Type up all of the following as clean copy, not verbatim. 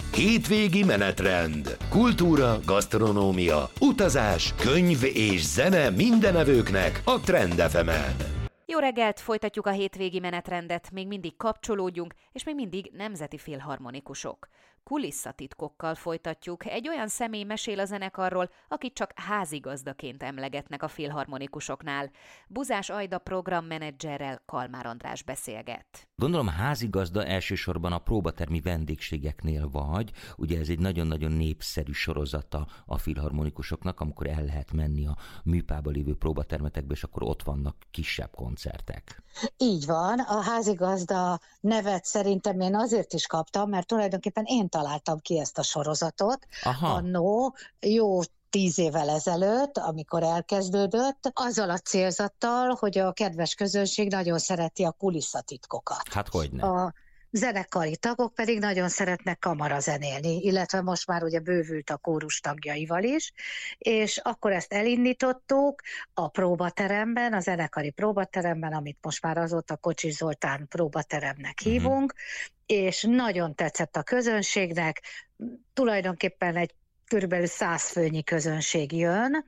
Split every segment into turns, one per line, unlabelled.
Hétvégi menetrend. Kultúra, gasztronómia, utazás, könyv és zene mindenevőknek a Trend FM-en.
Jó reggelt, folytatjuk a hétvégi menetrendet, még mindig kapcsolódjunk, és még mindig nemzeti filharmonikusok. Kulisszatitkokkal folytatjuk, egy olyan személy mesél a zenekarról, akit csak házigazdaként emlegetnek a filharmonikusoknál. Buzás Ajda programmenedzserrel Kalmár András beszélget.
Gondolom házigazda elsősorban a próbatermi vendégségeknél vagy, ugye ez egy nagyon-nagyon népszerű sorozata a filharmonikusoknak, amikor el lehet menni a műpában lévő próbatermetekbe, és akkor ott vannak kisebb koncertek.
Így van, a házigazda nevet szerintem én azért is kaptam, mert tulajdonképpen én találtam ki ezt a sorozatot. Annó, jó 10 évvel ezelőtt, amikor elkezdődött, azzal a célzattal, hogy a kedves közönség nagyon szereti a kulisszatitkokat.
Hát hogyne.
A zenekari tagok pedig nagyon szeretnek kamarazenélni, illetve most már ugye bővült a kórus tagjaival is, és akkor ezt elindítottuk a próbateremben, a zenekari próbateremben, amit most már azóta Kocsis Zoltán próbateremnek hívunk, és nagyon tetszett a közönségnek, tulajdonképpen egy körülbelül 100 főnyi közönség jön,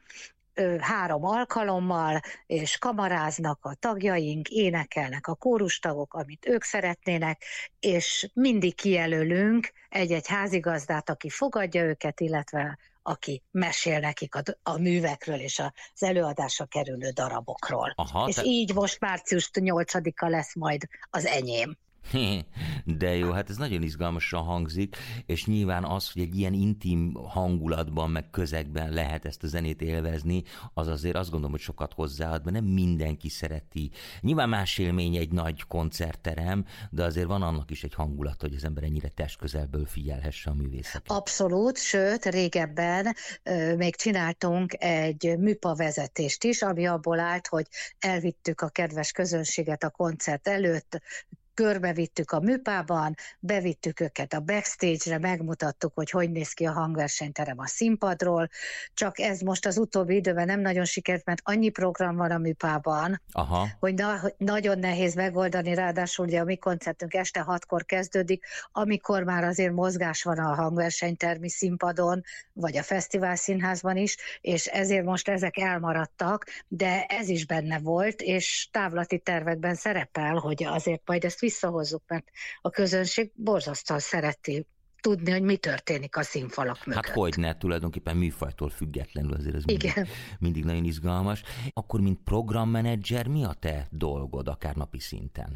3 alkalommal, és kamaráznak a tagjaink, énekelnek a kórustagok, amit ők szeretnének, és mindig kijelölünk egy-egy házigazdát, aki fogadja őket, illetve aki mesél nekik a művekről és az előadásra kerülő darabokról. És így most március 8-a lesz majd az enyém.
De jó, hát ez nagyon izgalmasan hangzik, és nyilván az, hogy egy ilyen intim hangulatban, meg közegben lehet ezt a zenét élvezni, az azért azt gondolom, hogy sokat hozzáad, mert nem mindenki szereti. Nyilván más élmény egy nagy koncertterem, de azért van annak is egy hangulat, hogy az ember ennyire testközelből figyelhesse a művészeket.
Abszolút, sőt, régebben még csináltunk egy műpavezetést is, ami abból állt, hogy elvittük a kedves közönséget a koncert előtt, körbevittük a műpában, bevittük őket a backstage-re, megmutattuk, hogy néz ki a hangversenyterem a színpadról, csak ez most az utóbbi időben nem nagyon sikerült, mert annyi program van a műpában, hogy nagyon nehéz megoldani, ráadásul ugye a mi koncertünk este 6-kor kezdődik, amikor már azért mozgás van a hangversenytermi színpadon, vagy a fesztivál színházban is, és ezért most ezek elmaradtak, de ez is benne volt, és távlati tervekben szerepel, hogy azért majd ezt visszahozzuk, mert a közönség borzasztóan szereti tudni, hogy mi történik a színfalak mögött.
Hát hogyne, tulajdonképpen műfajtól függetlenül azért ez mindig nagyon izgalmas. Akkor, mint programmenedzser, mi a te dolgod, akár napi szinten?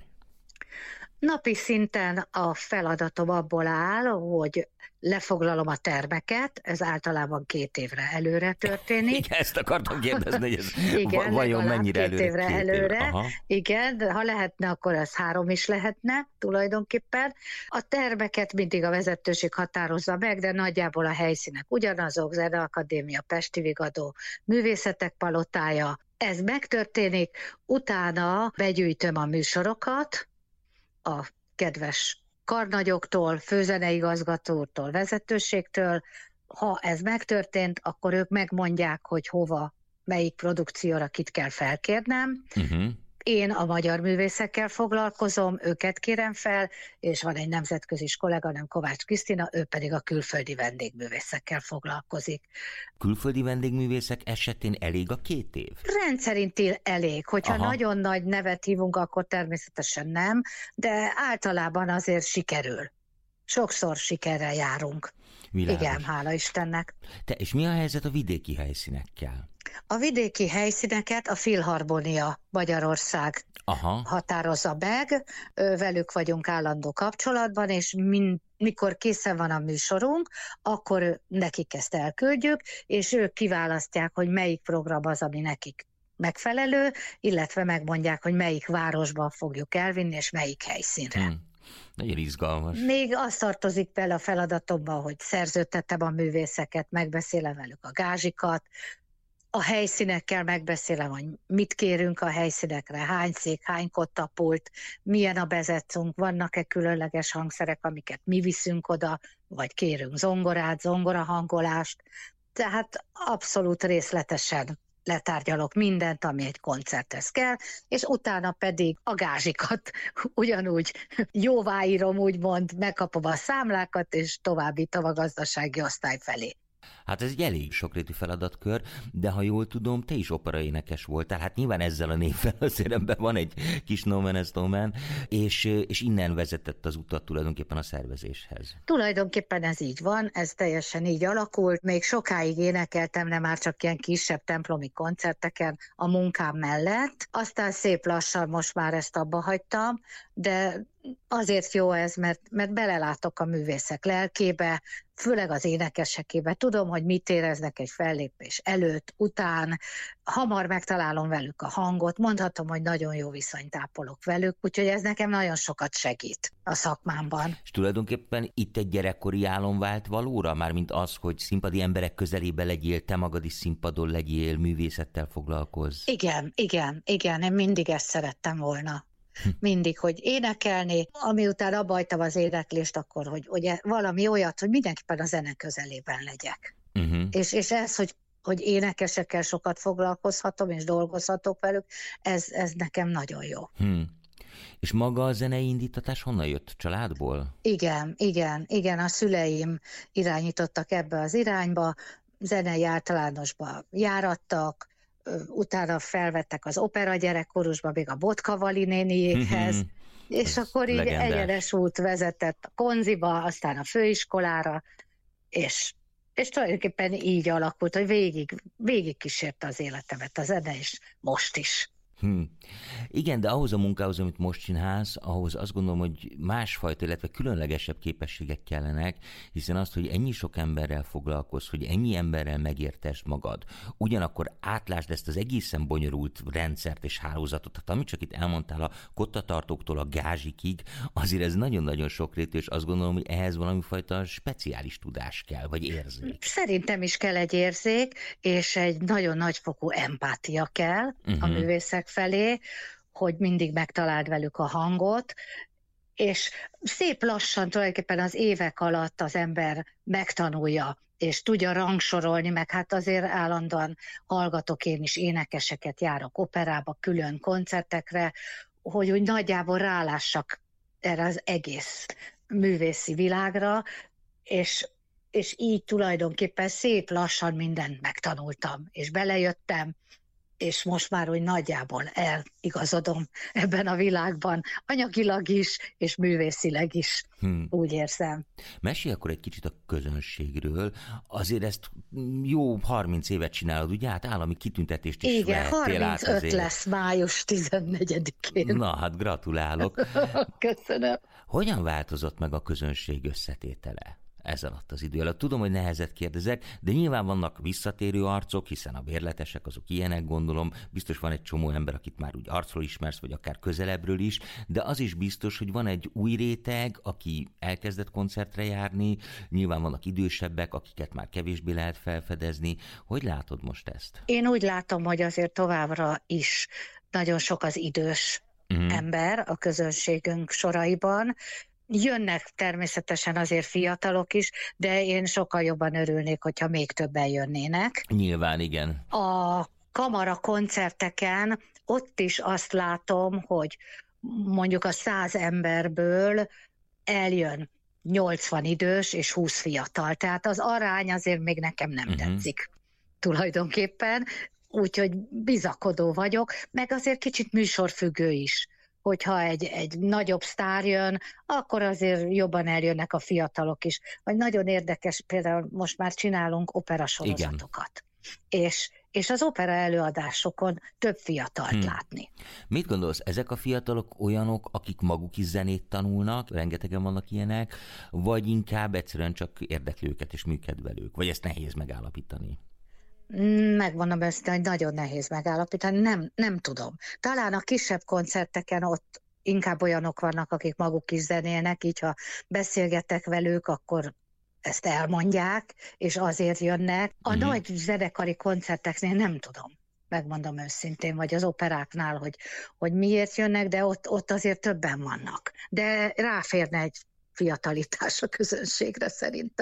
Napi szinten a feladatom abból áll, hogy lefoglalom a termeket, ez általában 2 évre előre történik.
Igen, ezt akartam kérdezni, hogy ez vajon mennyire előre?
2 évre előre. Igen, de ha lehetne, akkor ez 3 is lehetne tulajdonképpen. A termeket mindig a vezetőség határozza meg, de nagyjából a helyszínek ugyanazok, Zeneakadémia, Pesti Vigadó, Művészetek Palotája. Ez megtörténik, utána begyűjtöm a műsorokat, a kedves karnagyoktól, főzeneigazgatótól, vezetőségtől. Ha ez megtörtént, akkor ők megmondják, hogy hova, melyik produkcióra kit kell felkérnem. Én a magyar művészekkel foglalkozom, őket kérem fel, és van egy nemzetközi kolléganőm, Kovács Krisztina, ő pedig a külföldi vendégművészekkel foglalkozik.
Külföldi vendégművészek esetén elég a 2 év?
Rendszerint elég. Hogyha nagyon nagy nevet hívunk, akkor természetesen nem, de általában azért sikerül. Sokszor sikerrel járunk.
Világos.
Igen, hála Istennek.
És mi a helyzet a vidéki helyszínekkel?
A vidéki helyszíneket a Filharmonia Magyarország határozza meg, velük vagyunk állandó kapcsolatban, és mikor készen van a műsorunk, akkor nekik ezt elküldjük, és ők kiválasztják, hogy melyik program az, ami nekik megfelelő, illetve megmondják, hogy melyik városban fogjuk elvinni, és melyik helyszínre.
Nagyon izgalmas.
Még azt tartozik bele a feladatomban, hogy szerződtetem a művészeket, megbeszélem velük a gázsikat, a helyszínekkel megbeszélem, hogy mit kérünk a helyszínekre, hány szék, hány kottapult, milyen a bezetszünk, vannak-e különleges hangszerek, amiket mi viszünk oda, vagy kérünk zongorát, zongorahangolást. Tehát abszolút részletesen letárgyalok mindent, ami egy koncerthez kell, és utána pedig a gázsikat ugyanúgy jóváírom, úgymond, megkapom a számlákat, és továbbítom a gazdasági osztály felé.
Hát ez egy elég sokrétű feladatkör, de ha jól tudom, te is operaénekes voltál, hát nyilván ezzel a névvel azért ebben van egy kis no man as no man, és innen vezetett az utat tulajdonképpen a szervezéshez.
Tulajdonképpen ez így van, ez teljesen így alakult. Még sokáig énekeltem, nem már csak ilyen kisebb templomi koncerteken a munkám mellett. Aztán szép lassan most már ezt abba hagytam, de azért jó ez, mert belelátok a művészek lelkébe, főleg az énekesekébe. Tudom, hogy mit éreznek egy fellépés előtt, után, hamar megtalálom velük a hangot, mondhatom, hogy nagyon jó viszonyt ápolok velük, úgyhogy ez nekem nagyon sokat segít a szakmámban.
És tulajdonképpen itt egy gyerekkori álom vált valóra, mármint az, hogy színpadi emberek közelébe legyél, te magad is színpadon legyél, művészettel foglalkozz.
Igen, én mindig ezt szerettem volna. Mindig, hogy énekelni, ami után abba hagytam az éneklést, akkor, hogy valami olyat, hogy mindenképpen a zene közelében legyek. És ez, hogy énekesekkel sokat foglalkozhatom, és dolgozhatok velük, ez nekem nagyon jó.
És maga a zenei indítatás honnan jött? Családból?
Igen, a szüleim irányítottak ebbe az irányba, zenei általánosba járattak, utána felvettek az opera gyerekkorusba, még a Botka Vali néniékhez, és akkor így
legendás.
egyenes út vezetett a konziba, aztán a főiskolára, és tulajdonképpen így alakult, hogy végig kísérte az életemet a zene, és most is.
Igen, de ahhoz a munkához, amit most csinálsz, ahhoz azt gondolom, hogy másfajta, illetve különlegesebb képességek kellenek, hiszen azt, hogy ennyi sok emberrel foglalkozz, hogy ennyi emberrel megértesd magad, ugyanakkor átlásd ezt az egészen bonyolult rendszert és hálózatot, tehát amit csak itt elmondtál, a kottatartóktól a gázsikig, azért ez nagyon-nagyon sokrétű, és azt gondolom, hogy ehhez valami fajta speciális tudás kell, vagy érzék.
Szerintem is kell egy érzék, és egy nagyon nagyfokú empátia kell a művészek felé, hogy mindig megtaláld velük a hangot, és szép lassan tulajdonképpen az évek alatt az ember megtanulja, és tudja rangsorolni, meg hát azért állandóan hallgatok én is énekeseket, járok operába, külön koncertekre, hogy úgy nagyjából rálássak erre az egész művészi világra, és így tulajdonképpen szép lassan mindent megtanultam, és belejöttem, és most már úgy nagyjából eligazodom ebben a világban, anyagilag is, és művészileg is, úgy érzem.
Mesélj akkor egy kicsit a közönségről, azért ezt jó 30 évet csinálod, ugye? Hát állami kitüntetést is vehettél át azért.
35 lesz május 14-én.
Na, hát gratulálok.
Köszönöm.
Hogyan változott meg a közönség összetétele ez alatt az idő alatt? Tudom, hogy nehezet kérdezek, de nyilván vannak visszatérő arcok, hiszen a bérletesek azok ilyenek, gondolom. Biztos van egy csomó ember, akit már úgy arcról ismersz, vagy akár közelebbről is, de az is biztos, hogy van egy új réteg, aki elkezdett koncertre járni, nyilván vannak idősebbek, akiket már kevésbé lehet felfedezni. Hogy látod most ezt?
Én úgy látom, hogy azért továbbra is nagyon sok az idős ember a közönségünk soraiban. Jönnek természetesen azért fiatalok is, de én sokkal jobban örülnék, hogyha még többen jönnének.
Nyilván, igen.
A kamara koncerteken ott is azt látom, hogy mondjuk a 100 emberből eljön 80 idős és 20 fiatal. Tehát az arány azért még nekem nem tetszik tulajdonképpen, úgyhogy bizakodó vagyok, meg azért kicsit műsorfüggő is. Hogyha egy nagyobb sztár jön, akkor azért jobban eljönnek a fiatalok is. Vagy nagyon érdekes, például most már csinálunk operasorozatokat. És az opera előadásokon több fiatalt látni.
Mit gondolsz, ezek a fiatalok olyanok, akik maguk is zenét tanulnak, rengetegen vannak ilyenek, vagy inkább egyszerűen csak érdekli őket és műkedvelők? Vagy ezt nehéz megállapítani?
Megmondom őszintén, hogy nagyon nehéz megállapítani, nem tudom. Talán a kisebb koncerteken ott inkább olyanok vannak, akik maguk is zenélnek, így ha beszélgetek velük, akkor ezt elmondják, és azért jönnek. A nagy zenekari koncerteknél nem tudom, megmondom őszintén, vagy az operáknál, hogy miért jönnek, de ott azért többen vannak. De ráférne egy fiatalitás a közönségre szerintem.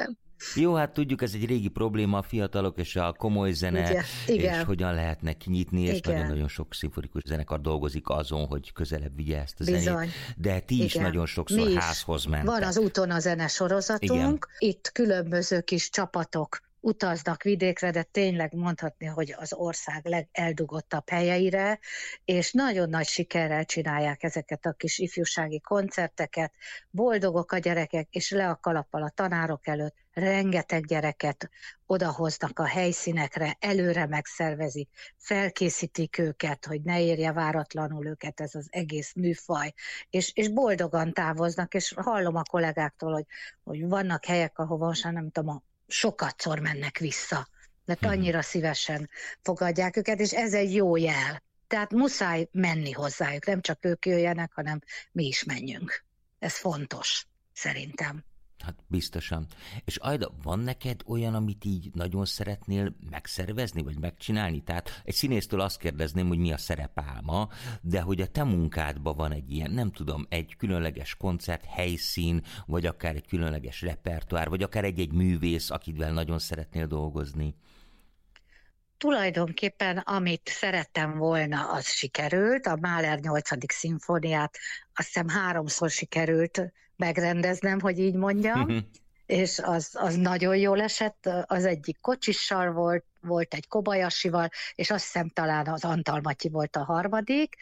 Jó, hát tudjuk, ez egy régi probléma, a fiatalok és a komoly zene,
igen.
és hogyan lehetne kinyitni, és nagyon-nagyon sok szimfonikus zenekar dolgozik azon, hogy közelebb vigye ezt a zenét. De ti is nagyon sokszor házhoz mentek.
Van az úton a zenesorozatunk, itt különböző kis csapatok utaznak vidékre, de tényleg mondhatni, hogy az ország legeldugottabb helyeire, és nagyon nagy sikerrel csinálják ezeket a kis ifjúsági koncerteket, boldogok a gyerekek, és le a kalappal a tanárok előtt, rengeteg gyereket odahoznak a helyszínekre, előre megszervezik, felkészítik őket, hogy ne érje váratlanul őket ez az egész műfaj, és boldogan távoznak, és hallom a kollégáktól, hogy vannak helyek, ahova most nem tudom, sokatszor mennek vissza, mert annyira szívesen fogadják őket, és ez egy jó jel. Tehát muszáj menni hozzájuk, nem csak ők jöjjenek, hanem mi is menjünk. Ez fontos, szerintem.
Hát biztosan. És Ajda, van neked olyan, amit így nagyon szeretnél megszervezni, vagy megcsinálni? Tehát egy színésztől azt kérdezném, hogy mi a szerepálma, de hogy a te munkádban van egy ilyen, nem tudom, egy különleges koncert, helyszín, vagy akár egy különleges repertoár, vagy akár egy művész, akivel nagyon szeretnél dolgozni?
Tulajdonképpen, amit szerettem volna, az sikerült. A Mahler 8. szimfóniát azt hiszem 3-szor sikerült megrendeznem, hogy így mondjam, és az nagyon jól esett. Az egyik kocsissal volt egy Kobayashival, és azt hiszem talán az Antal Matyi volt a harmadik,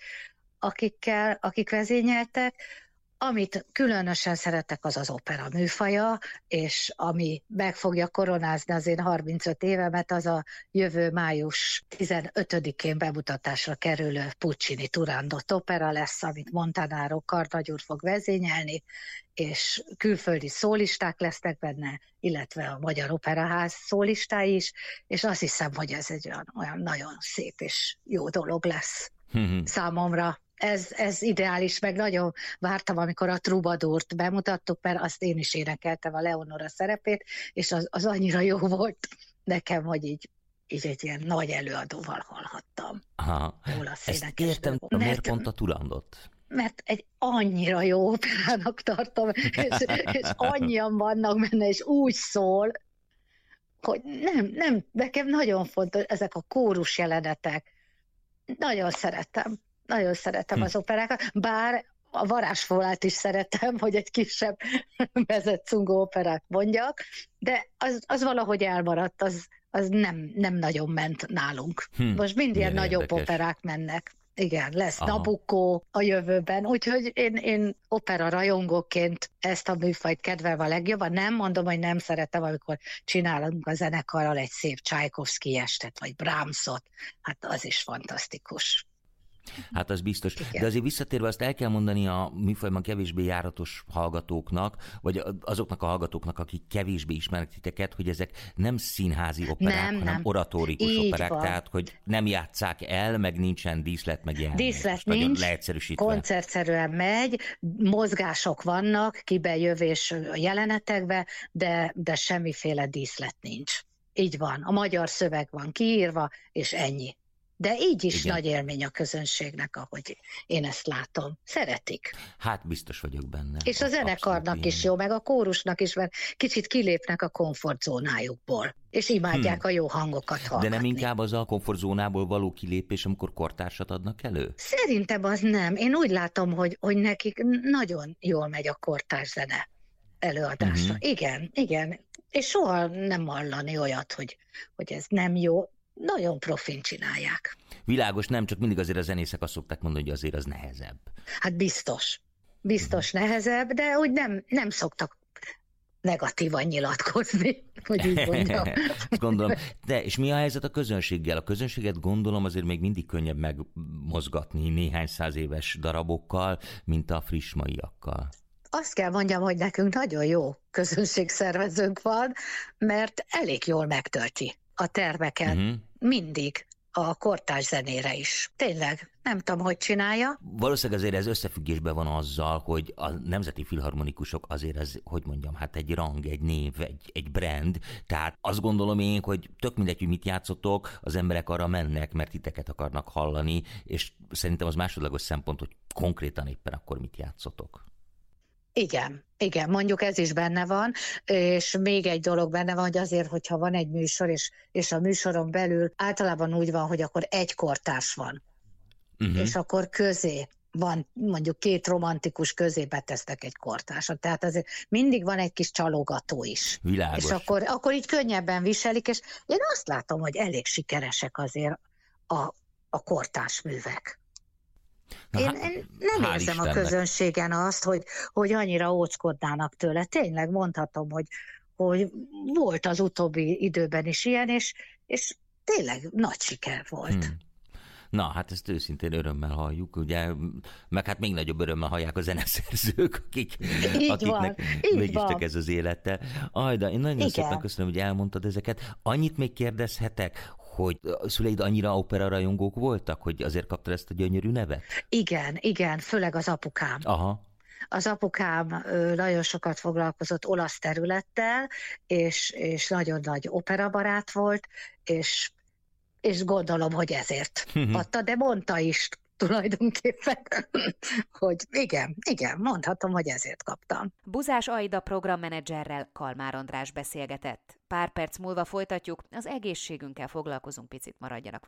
akik vezényeltek. Amit különösen szeretek, az az opera műfaja, és ami meg fogja koronázni az én 35 évemet, az a jövő május 15-én bemutatásra kerülő Puccini Turandot opera lesz, amit Montanaro karnagy úr fog vezényelni, és külföldi szólisták lesznek benne, illetve a Magyar Operaház szólistái is, és azt hiszem, hogy ez egy olyan nagyon szép és jó dolog lesz számomra. Ez ideális, meg nagyon vártam, amikor a Troubadourt bemutattuk, mert azt én is énekeltem, a Leonora szerepét, és az annyira jó volt nekem, hogy így egy ilyen nagy előadóval hallhattam.
Aha, ezt értem, miért pont a Turandot?
Mert egy annyira jó operának tartom, és annyian vannak benne, és úgy szól, hogy nem, nekem nagyon fontos ezek a kórus jelenetek. Nagyon szeretem az operákat, bár a Varázsfólát is szeretem, hogy egy kisebb Mezet-Cungó operát mondjak, de az valahogy elmaradt, az nem nagyon ment nálunk. Most mind ilyen nagyobb operák mennek. Igen, lesz Nabucco a jövőben, úgyhogy én opera rajongóként ezt a műfajt kedvelem a legjobban. Nem mondom, hogy nem szeretem, amikor csinálunk a zenekarral egy szép Csajkovszky estet, vagy Brahmsot, hát az is fantasztikus.
Hát az biztos.
Igen.
De azért visszatérve azt el kell mondani a műfajban kevésbé járatos hallgatóknak, vagy azoknak a hallgatóknak, akik kevésbé ismernek titeket, hogy ezek nem színházi operák, hanem oratórikus
így
operák,
van.
Tehát hogy nem játsszák el, meg nincsen díszlet, meg jelenés.
Díszlet nincs, koncertszerűen megy, mozgások vannak, kibejövés a jelenetekbe, de semmiféle díszlet nincs. Így van, a magyar szöveg van kiírva, és ennyi. De így is nagy élmény a közönségnek, ahogy én ezt látom. Szeretik.
Hát biztos vagyok benne.
És a zenekarnak is jó, meg a kórusnak is, mert kicsit kilépnek a komfortzónájukból, és imádják a jó hangokat hallgatni.
De nem inkább az a komfortzónából való kilépés, amikor kortársat adnak elő?
Szerintem az nem. Én úgy látom, hogy nekik nagyon jól megy a kortárs zene előadása. Igen. És soha nem hallani olyat, hogy ez nem jó. Nagyon profin csinálják.
Világos, nem, csak mindig azért a zenészek azt szokták mondani, hogy azért az nehezebb.
Hát biztos nehezebb, de úgy nem szoktak negatívan nyilatkozni, hogy így mondjam.
Gondolom. De, és mi a helyzet a közönséggel? A közönséget gondolom azért még mindig könnyebb megmozgatni néhány 100 éves darabokkal, mint a friss maiakkal.
Azt kell mondjam, hogy nekünk nagyon jó közönségszervezőnk van, mert elég jól megtölti a termeket. Mindig. A kortárs zenére is. Tényleg, nem tudom, hogy csinálja.
Valószínűleg azért ez összefüggésben van azzal, hogy a nemzeti filharmonikusok azért ez, hogy mondjam, hát egy rang, egy név, egy brand. Tehát azt gondolom én, hogy tök mindegy, hogy mit játszotok, az emberek arra mennek, mert titeket akarnak hallani, és szerintem az másodlagos szempont, hogy konkrétan éppen akkor mit játszotok.
Igen, mondjuk ez is benne van, és még egy dolog benne van, hogy azért, hogyha van egy műsor, és a műsoron belül általában úgy van, hogy akkor egy kortárs van, és akkor közé van, mondjuk két romantikus közé betesznek egy kortársat. Tehát azért mindig van egy kis csalogató is.
Világos.
És akkor így könnyebben viselik, és én azt látom, hogy elég sikeresek azért a kortárs művek. Én nem érzem
Istennek.
a közönségen azt, hogy annyira óckodnának tőle. Tényleg mondhatom, hogy volt az utóbbi időben is ilyen, és tényleg nagy siker volt.
Na, hát ezt őszintén örömmel halljuk, ugye, meg hát még nagyobb örömmel hallják a zeneszerzők, akiknek mégiscsak ez az élete. Ajda, én nagyon szépen köszönöm, hogy elmondtad ezeket. Annyit még kérdezhetek, hogy a szüleid annyira operarajongók voltak, hogy azért kaptad ezt a gyönyörű nevet?
Igen, főleg az apukám.
Aha.
Az apukám nagyon sokat foglalkozott olasz területtel, és nagyon nagy operabarát volt, és gondolom, hogy ezért adta, de mondta is tulajdonképpen, hogy igen, mondhatom, hogy ezért kaptam.
Buzás Aida programmenedzserrel Kalmár András beszélgetett. Pár perc múlva folytatjuk, az egészségünkkel foglalkozunk, picit maradjanak